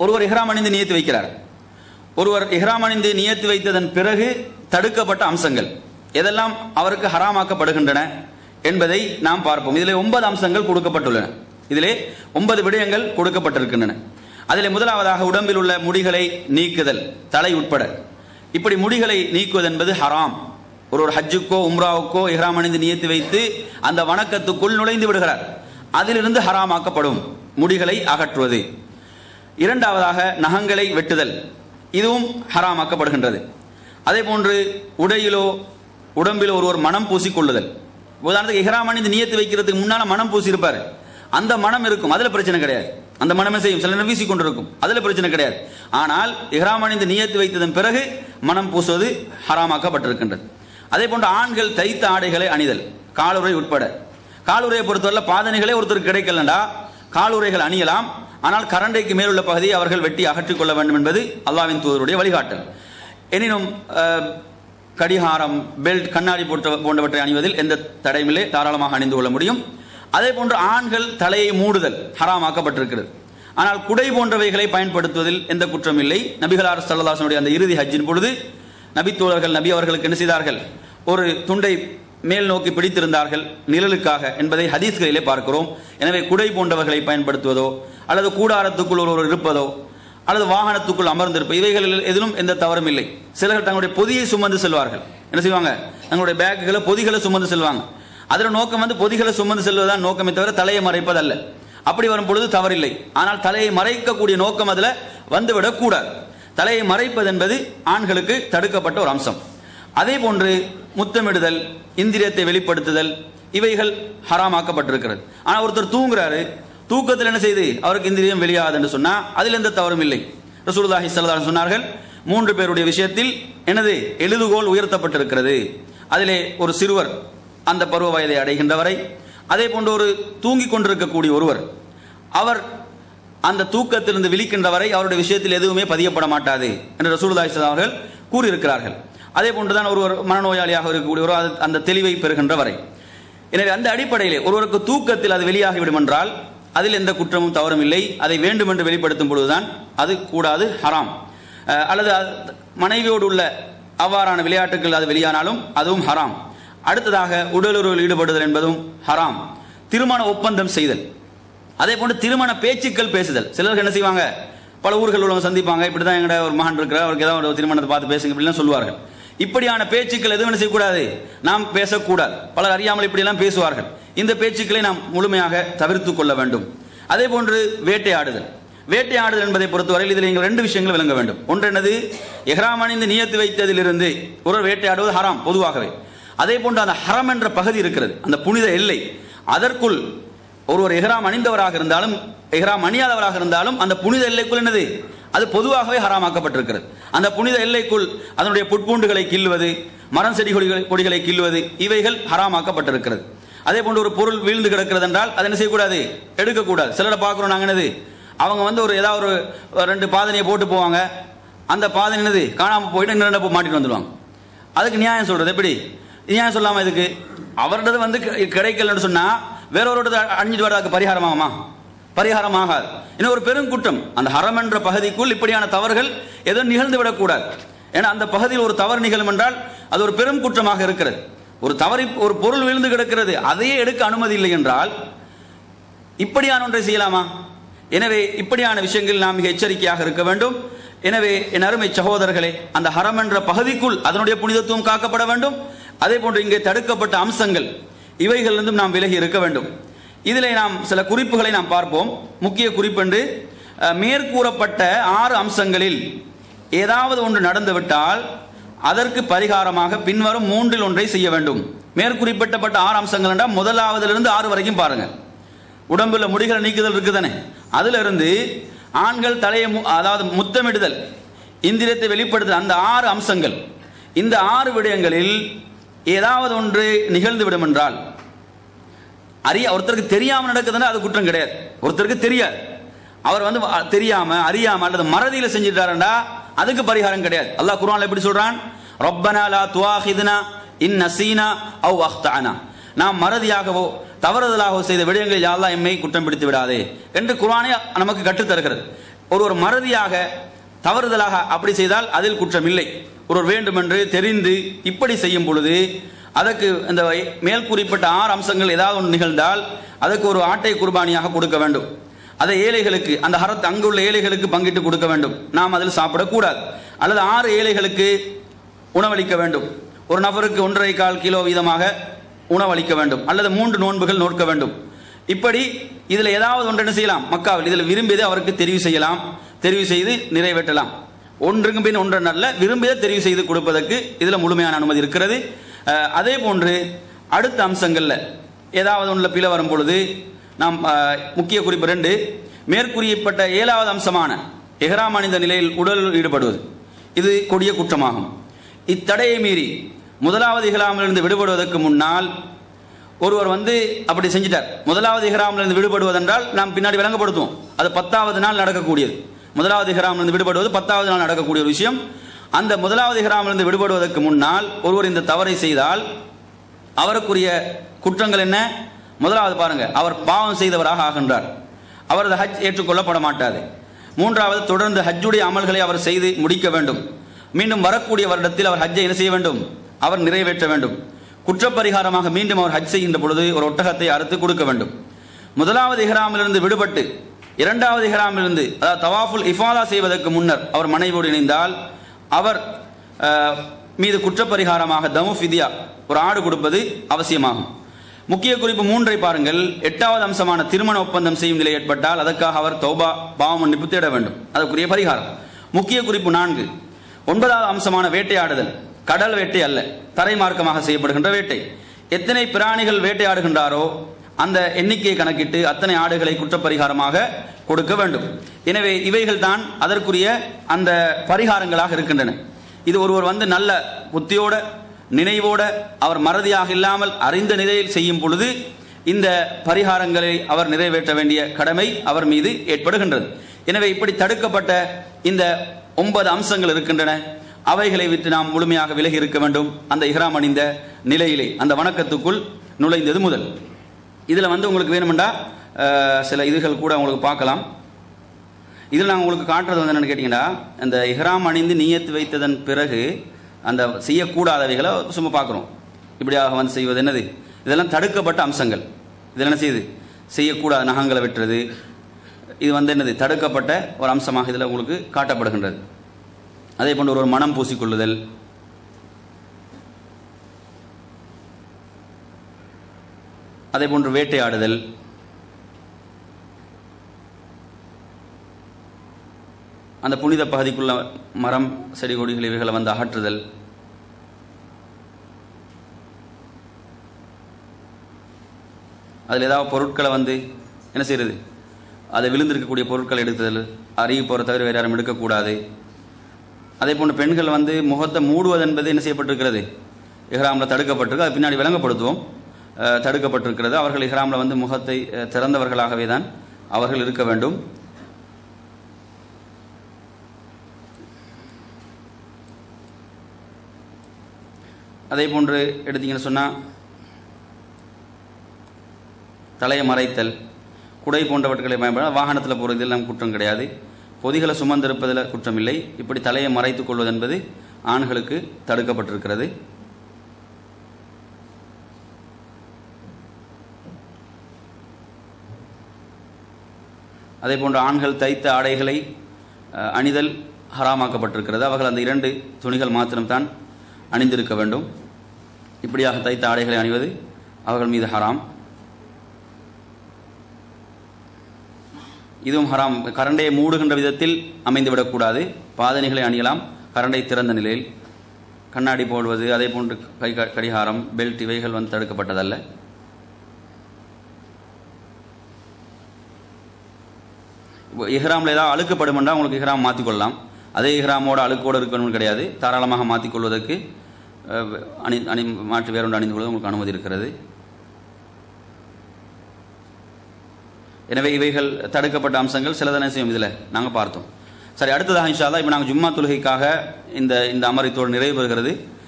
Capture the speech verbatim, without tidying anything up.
ஒருவர் இஹ்ராம் அணிந்து நியத்து வைக்கிறார். ஒருவர் இஹ்ராம் அணிந்து நியத்து வைத்ததன் பிறகு தடுக்கப்பட்ட அம்சங்கள் எதெல்லாம் அவருக்கு ஹராமாக்கப்படுகின்றன என்பதை நாம் பார்ப்போம். இதிலே ஒன்பது அம்சங்கள் கொடுக்கப்பட்டுள்ளன. இதிலே ஒன்பது விடயங்கள் கொடுக்கப்பட்டிருக்கின்றன. அதிலே முதலாவதாக உடம்பில் உள்ள முடிகளை நீக்குதல், தலை உட்பட. இப்படி முடிகளை நீக்குவது என்பது ஹராம். ஒரு ஒரு ஹஜ்ஜுக்கோ உம்ராவுக்கோ இஹ்ராம் அணிந்து நியத்து வைத்து அந்த வணக்கத்துக்குள் நுழைந்து விடுகிறார், அதிலிருந்து ஹராமாக்கப்படும் முடிகளை அகற்றுவது. இரண்டாவதாக நகங்களை வெட்டுதல், இதுவும் ஹராமாக்கப்படுகின்றது. அதே போன்று உடையிலோ உடம்பிலோ ஒருவர் மனம் பூசிக்கொள்ளுதல். உதாரணத்துக்கு இஹ்ராம் அணிந்து நியத்து வைக்கிறதுக்கு முன்னால் மனம் பூசி இருப்பார், அந்த மனம் இருக்கும், அதில் பிரச்சனை கிடையாது. அந்த மனமே செய்யும், சில நேரம் வீசி கொண்டிருக்கும், அதில் பிரச்சனை கிடையாது. ஆனால் இஹ்ராம் அணிந்து நியத்து வைத்ததன் பிறகு மனம் பூசுவது ஹராமாக்கப்பட்டிருக்கின்றது. அதே போன்று ஆண்கள் தைத்த ஆடைகளை அணிதல், காலுறை உட்பட. காலுறையை பொறுத்தவரை பாதனைகளே ஒருத்தருக்கு கிடைக்கலண்டா காலுறைகள் அணியலாம், ஆனால் கரண்டைக்கு மேலுள்ள பகுதியை அவர்கள் வெட்டி அகற்றிக் கொள்ள வேண்டும் என்பது அல்லாஹ்வின் தூதருடைய வழிகாட்டல். எனினும் கடிகாரம், பெல்ட், கண்ணாடி போன்ற போன்றவற்றை அணிவதில் எந்த தடையுமில்லை, தாராளமாக அணிந்து கொள்ள முடியும். அதே போன்று ஆண்கள் தலையை மூடுதல் ஹராமாக்கப்பட்டிருக்கிறது. ஆனால் குடை போன்றவைகளை பயன்படுத்துவதில் எந்த குற்றம் இல்லை. நபிகளார் ஸல்லல்லாஹு அலைஹி வஸல்லம் அந்த இறுதி ஹஜ்ஜின் பொழுது நபித்தோழர்கள் நபி அவர்களுக்கு என்ன செய்தார்கள், ஒரு துண்டை மேல் நோக்கி பிடித்திருந்தார்கள் நிழலுக்காக என்பதை ஹதீஸ்களிலே பார்க்கிறோம். எனவே குடை போன்றவர்களை பயன்படுத்துவதோ அல்லது கூடாரத்துக்குள் ஒருவர் இருப்பதோ அல்லது வாகனத்துக்குள் அமர்ந்திருப்பது, இவைகளில் எதிலும் எந்த தவறும் இல்லை. சிலர்கள் தங்களுடைய பொதியை சுமந்து செல்வார்கள். என்ன செய்வாங்க, தங்களுடைய பேக்குகளை பொதிகளை சுமந்து செல்வாங்க. அதில் நோக்கம் வந்து பொதிகளை சுமந்து செல்வதுதான் நோக்கமே தவிர தலையை மறைப்பதல்ல. அப்படி வரும் பொழுது தவறில்லை. ஆனால் தலையை மறைக்கக்கூடிய நோக்கம் அதில் வந்துவிடக் கூடாது. தலையை மறைப்பது என்பது ஆண்களுக்கு தடுக்கப்பட்ட ஒரு அம்சம். அதே போன்று முத்தமிடுதல், இந்திரியத்தை வெளிப்படுத்துதல், இவைகள் ஹராமாக்கப்பட்டிருக்கிறது. ஆனால் ஒருத்தர் தூங்குறாரு, தூக்கத்தில் என்ன செய்து அவருக்கு இந்திரியம் வெளியாகாது என்று சொன்னா அதில் எந்த தவறும் இல்லை. ரசூலுல்லாஹி ஸல்லல்லாஹு அலைஹி வஸல்லம் சொன்னார்கள், மூன்று பேருடைய விஷயத்தில் எனது எழுதுகோல் உயர்த்தப்பட்டிருக்கிறது. அதிலே ஒரு சிறுவர் அந்த பருவ வயதை அடைகின்ற வரை, அதே போன்று ஒரு தூங்கிக் கொண்டிருக்கக்கூடிய ஒருவர், அவர் அந்த தூக்கத்திலிருந்து விழிக்கின்ற வரை அவருடைய விஷயத்தில் எதுவுமே பதியப்பட மாட்டாது என்று ரசூலுல்லாஹி ஸல்லல்லாஹு அலைஹி வஸல்லம் அவர்கள் கூறியிருக்கிறார்கள். அதே போன்றுதான் ஒருவர் மனநோயாளியாக இருக்கக்கூடியவர் அந்த தெளிவை பெறுகின்ற வரை. எனவே அந்த அடிப்படையிலே ஒருவருக்கு தூக்கத்தில் அது வெளியாகிவிடும் என்றால் அதில் எந்த குற்றமும் தவறும் இல்லை. அதை வேண்டுமென்று வெளிப்படுத்தும் பொழுதுதான் அது கூடாது, ஹராம். அல்லது மனைவியோடு உள்ள அவ்வாறான விளையாட்டுகள் அது வெளியானாலும் அதுவும் ஹராம். அடுத்ததாக உடலுறவில் ஈடுபடுதல் என்பதும் ஹராம். திருமண ஒப்பந்தம் செய்தல், அதே போன்று திருமண பேச்சுக்கள் பேசுதல். சிலருக்கு என்ன செய்வாங்க, பல ஊர்கள் உள்ளவங்க சந்திப்பாங்க, இப்படி தான் எங்கட ஒரு மகன் இருக்கிறார், அவருக்கு ஏதாவது ஒரு திருமணத்தை பார்த்து பேசுங்க இப்படிலாம் சொல்லுவார்கள். இப்படியான பேச்சுக்கள் எதுவும் என்ன செய்யக்கூடாது, நாம் பேசக்கூடாது. பலர் அறியாமல் இப்படியெல்லாம் பேசுவார்கள். இந்த பேச்சுக்களை நாம் முழுமையாக தவிர்த்து கொள்ள வேண்டும். அதே போன்று வேட்டையாடுதல். வேட்டையாடுதல் என்பதை பொறுத்தவரையில் இதில் நீங்கள் ரெண்டு விஷயங்கள் விளங்க வேண்டும். ஒன்று என்னது, இஹ்ராம் அணிந்து நியத்து வைத்ததிலிருந்து ஒரு வேட்டையாடுவது ஹராம் பொதுவாகவே. அதே போன்று அந்த ஹரம் என்ற பகுதி இருக்கிறது, அந்த புனித எல்லை, அதற்குள் ஒருவர் இஹ்ராம் அணிந்தவராக இருந்தாலும் இஹ்ராம் அணியாதவராக இருந்தாலும் அந்த புனித எல்லைக்குள் என்னது, அது பொதுவாகவே ஹராமாக்கப்பட்டிருக்கிறது. அந்த புனித எல்லைக்குள் அதனுடைய புட்பூண்டுகளை கிள்வது, மரம் செடி கொடிகளை கிள்வது, இவைகள் ஹராமாக்கப்பட்டிருக்கிறது. அதே போன்று ஒரு பொருள் வீழ்ந்து கிடக்கிறது என்றால் அதை என்ன செய்யக்கூடாது, எடுக்கக்கூடாது. சிலரை பார்க்குறோம் நாங்கள், என்னது, அவங்க வந்து ஒரு ஏதாவது ஒரு ரெண்டு பாதனையை போட்டு போவாங்க, அந்த பாதனை என்னது காணாமல் போயிட்டு இன்னும் ரெண்டு மாட்டிட்டு வந்துடுவாங்க. அதுக்கு நியாயம் சொல்றது எப்படி, நியாயம் சொல்லாமல் இதுக்கு அவருடைய வந்து கிடைக்கலன்னு சொன்னா வேறொரு அணிஞ்சிட்டு வரதுக்கு பரிகாரமாகுமா, பரிகாரமாகாது. இன்னும் ஒரு பெரும் குற்றம், அந்த ஹரம் என்ற பகுதிக்குள் இப்படியான தவறுகள் எதுவும் நிகழ்ந்து விடக்கூடாது. ஏன்னா அந்த பகுதியில் ஒரு தவறு நிகழும் என்றால் அது ஒரு பெரும் குற்றமாக இருக்கிறது. ஒரு தவறி ஒரு பொருள் விழுந்து கிடக்கிறது, அதையே எடுக்க அனுமதி இல்லை என்றால் இப்படியான ஒன்றை செய்யலாமா? எனவே இப்படியான விஷயங்கள் நாம் மிக எச்சரிக்கையாக இருக்க வேண்டும். எனவே என் அருமை சகோதரர்களே, அந்த ஹரம் என்ற பகுதிக்குள் அதனுடைய புனிதத்துவம் காக்கப்பட வேண்டும். அதே போன்று இங்கே தடுக்கப்பட்ட அம்சங்கள் இவைகளிலிருந்தும் நாம் விலகி இருக்க வேண்டும். இதிலே நாம் சில குறிப்புகளை நாம் பார்ப்போம். முக்கிய குறிப்பென்று மேற்கூறப்பட்ட ஆறு அம்சங்களில் ஏதாவது ஒன்று நடந்துவிட்டால் அதற்கு பரிகாரமாக பின்வரும் மூன்றில் ஒன்றை செய்ய வேண்டும். மேற்குறிப்பிட்டப்பட்ட ஆறு அம்சங்கள் என்றால் முதலாவதிலிருந்து ஆறு வரைக்கும் பாருங்க. உடம்புல முடிகளை நீக்குதல் இருக்குதானே, அதுல இருந்து ஆண்கள் தலையை அதாவது முத்தமிடுதல், இந்திரியத்தை வெளிப்படுத்துதல், அந்த ஆறு அம்சங்கள், இந்த ஆறு விடயங்களில் ஏதாவது ஒன்று நிகழ்ந்து விடும் என்றால், அறிய ஒருத்தருக்கு தெரியாம நடக்குதுன்னா அது குற்றம் கிடையாது. ஒருத்தருக்கு தெரியாது, அவர் வந்து தெரியாம அறியாம அல்லது மறதியில செஞ்சிட்டாருண்டா அதுக்கு பரிகாரம் கிடையாது. அல்லாஹ் குர்ஆன்ல எப்படி சொல்றான், ரப்பனா லா துஆஹிதுனா இன் நஸீனா அவ் அக்தஅனா, நாம் மறதியாகவோ தவறுதலாகவோ செய்த விடயங்களில் யா அல்லாஹ் எம்மை குற்றம் பிடித்து விடாதே என்று குர்ஆனே நமக்கு கற்றுத் தருகிறது. ஒருவர் மறதியாக தவறுதலாக அப்படி செய்தால் அதில் குற்றம் இல்லை. ஒருவர் வேண்டுமென்று தெரிந்து இப்படி செய்யும் பொழுது அதற்கு இந்த மேல் குறிப்பிட்ட ஆறு அம்சங்கள் ஏதாவது ஒன்று நிகழ்ந்தால் அதற்கு ஒரு ஆட்டை குர்பானியாக கொடுக்க வேண்டும். அதை ஏழைகளுக்கு, அந்த ஹரத் அங்குள்ள ஏழைகளுக்கு பங்கிட்டு கொடுக்க வேண்டும். நாம் அதில் சாப்பிடக்கூடாது. அல்லது ஆறு ஏழைகளுக்கு உணவளிக்க வேண்டும். ஒரு நபருக்கு ஒன்றரை கால் கிலோ வீதமாக உணவளிக்க வேண்டும். அல்லது மூன்று நோன்புகள் நோக்க வேண்டும். இப்படி இதில் ஏதாவது ஒன்று என்ன செய்யலாம், மக்காவில் இதில் விரும்பியதை அவருக்கு தெரிவு செய்யலாம், தெரிவு செய்து நிறைவேற்றலாம். ஒன்றுக்கு பின் ஒன்று நல்ல விரும்பியதை தெரிவு செய்து கொடுப்பதற்கு இதில் முழுமையான அனுமதி இருக்கிறது. அதே போன்று அடுத்த அம்சங்களில் ஏதாவது ஒன்றில் பிழை வரும் பொழுது நாம் முக்கிய குறிப்பு ரெண்டு, மேற்கூறியப்பட்ட ஏழாவது அம்சமான இஹ்ராம் அணிந்த நிலையில் உடல் ஈடுபடுவது இது கொடிய குற்றமாகும். இத்தடையை மீறி முதலாவது இஹ்ராமிலிருந்து விடுபடுவதற்கு முன்னால் ஒருவர் வந்து அப்படி செஞ்சிட்டார். முதலாவது இஹ்ராமிலிருந்து விடுபடுவதென்றால் நாம் பின்னாடி விளங்கப்படுத்துவோம். அது பத்தாவது நாள் நடக்கக்கூடியது. முதலாவது இஹ்ராமிலிருந்து விடுபடுவது பத்தாவது நாள் நடக்கக்கூடிய ஒரு விஷயம். அந்த முதலாவது இஹ்ராமிலிருந்து விடுபடுவதற்கு முன்னால் ஒருவர் இந்த தவறை செய்தால் அவருக்குரிய குற்றங்கள் என்ன? முதலாவது பாருங்க, அவர் பாவம் செய்தவராக ஆகின்றார். அவரது ஹஜ் ஏற்றுக்கொள்ளப்பட மாட்டாது. மூன்றாவது, தொடர்ந்து ஹஜ்ஜுடைய அமல்களை அவர் செய்து முடிக்க வேண்டும். மீண்டும் வரக்கூடிய வருடத்தில் அவர் ஹஜ்ஜை என்ன செய்ய வேண்டும்? அவர் நிறைவேற்ற வேண்டும். குற்றப்பரிகாரமாக மீண்டும் அவர் ஹஜ் செய்கின்ற பொழுது ஒரு ஒட்டகத்தை அறுத்து கொடுக்க வேண்டும். முதலாவது இஹ்ராமிலிருந்து விடுபட்டு இரண்டாவது இஹ்ராமிலிருந்து அதாவது தவாஃபுல் இஃபாதா செய்வதற்கு முன்னர் அவர் மனைவியோடு இணைந்தால் அவர் மீது குற்றப்பரிகாரமாக தமு ஃபிதியா ஒரு ஆடு கொடுப்பது அவசியமாகும். முக்கிய குறிப்பு மூன்றை பாருங்கள். எட்டாவது அம்சமான திருமண ஒப்பந்தம் செய்யும் நிலை ஏற்பட்டால் அதற்காக அவர் தௌபா பாவ மன்னிப்பு தேட வேண்டும். அதற்குரிய பரிகாரம். முக்கிய குறிப்பு நான்கு. ஒன்பதாவது அம்சமான வேட்டையாடுதல், கடல் வேட்டை அல்ல, தரை மார்க்கமாக செய்யப்படுகின்ற வேட்டை. எத்தனை பிராணிகள் வேட்டையாடுகின்றாரோ அந்த எண்ணிக்கையை கணக்கிட்டு அத்தனை ஆடுகளை குற்றப்பரிகாரமாக கொடுக்க வேண்டும். எனவே இவைகள் தான் அதற்குரிய அந்த பரிகாரங்களாக இருக்கின்றன. இது ஒருவர் வந்து நல்ல புத்தியோட நினைவோட அவர் மறதியாக இல்லாமல் அறிந்த நிலையில் செய்யும் பொழுது இந்த பரிகாரங்களை அவர் நிறைவேற்ற வேண்டிய கடமை அவர் மீது ஏற்படுகின்றது. எனவே இப்படி தடுக்கப்பட்ட இந்த ஒன்பது அம்சங்கள் இருக்கின்றன. அவைகளை விட்டு நாம் முழுமையாக விலகி இருக்க வேண்டும். அந்த இஹ்ராம் அணிந்த நிலையிலே அந்த வணக்கத்துக்குள் நுழைந்தது முதல். இதில் வந்து உங்களுக்கு வேணுமெண்டா சில இதுகள் கூட உங்களுக்கு பார்க்கலாம். இதில் நான் உங்களுக்கு காட்டுறது வந்து என்னென்னு கேட்டிங்கன்னா, அந்த இஹ்ராம் அணிந்து நியத்து வைத்ததன் பிறகு அந்த செய்யக்கூடாதவைகளை சும்மா பார்க்குறோம். இப்படியாக வந்து செய்வது என்னது, இதெல்லாம் தடுக்கப்பட்ட அம்சங்கள். இதில் என்ன செய்யுது, செய்யக்கூடாத நகங்களை வெட்டுறது, இது வந்து என்னது தடுக்கப்பட்ட ஒரு அம்சமாக இதில் உங்களுக்கு காட்டப்படுகின்றது. அதே போன்று ஒரு மனம் பூசிக்கொள்ளுதல், அதே போன்று வேட்டையாடுதல், அந்த புனித பகுதிக்குள்ள மரம் செடி கொடிகள் இவைகளை வந்து அகற்றுதல், அதில் ஏதாவது பொருட்களை வந்து என்ன செய்யறது, அதை விழுந்திருக்கக்கூடிய பொருட்களை எடுத்தல், அருகி போகிற தவிர வேறு யாரும் எடுக்கக்கூடாது. அதே போன்று பெண்கள் வந்து முகத்தை மூடுவது என்பது என்ன செய்யப்பட்டிருக்கிறது, இஹ்ராமில் தடுக்கப்பட்டிருக்கு. அது பின்னாடி விளங்கப்படுத்துவோம். தடுக்கப்பட்டிருக்கிறது. அவர்கள் இஹ்ராமில் வந்து முகத்தை திறந்தவர்களாகவே தான் அவர்கள் இருக்க வேண்டும். அதே போன்று எடுத்தீங்கன்னு சொன்னால் தலையை மறைத்தல், குடை போன்றவற்றை பயன்பட வாகனத்தில் போகிறதில் நம்ம குற்றம் கிடையாது. பொதிகளை சுமந்திருப்பதில் குற்றம் இல்லை. இப்படி தலையை மறைத்துக் கொள்வது என்பது ஆண்களுக்கு தடுக்கப்பட்டிருக்கிறது. அதே போன்று ஆண்கள் தைத்த ஆடைகளை அணிதல் ஹராமாக்கப்பட்டிருக்கிறது. அவர்கள் அந்த இரண்டு துணிகள் மாத்திரம்தான் அணிந்திருக்க வேண்டும். இப்படியாக தைத்த ஆடைகளை அணிவது அவர்கள் மீது ஹராம். இதுவும் ஹராம். கரண்டையை மூடுகின்ற விதத்தில் அமைந்துவிடக்கூடாது. பாதணிகளை அணியலாம் கரண்டை திறந்த நிலையில். கண்ணாடி போடுவது, அதே போன்று கை கடிகாரம், பெல்ட் இவைகள் வந்து தடுக்கப்பட்டதல்ல. இஹ்ராமில் ஏதாவது அழுக்கப்படும் என்றால் உங்களுக்கு இஹ்ராம் மாற்றிக்கொள்ளலாம். அதே இஹ்ராமோட அழுக்கோடு இருக்கணும்னு கிடையாது. தாராளமாக மாற்றிக்கொள்வதற்கு அணி அணி மாற்றி வேறொன்று அணிந்து கொள்வது உங்களுக்கு அனுமதி இருக்கிறது. எனவே இவைகள் தடுக்கப்பட்ட அம்சங்கள் சிலதனை செய்யும். இதில் நாங்கள் பார்த்தோம். சரி, அடுத்ததாக இன்ஷா அல்லாஹ் இப்போ நாங்கள் ஜும்மா தொழுகைக்காக இந்த இந்த அமர்த்தோடு நிறைவு பெறுகிறது.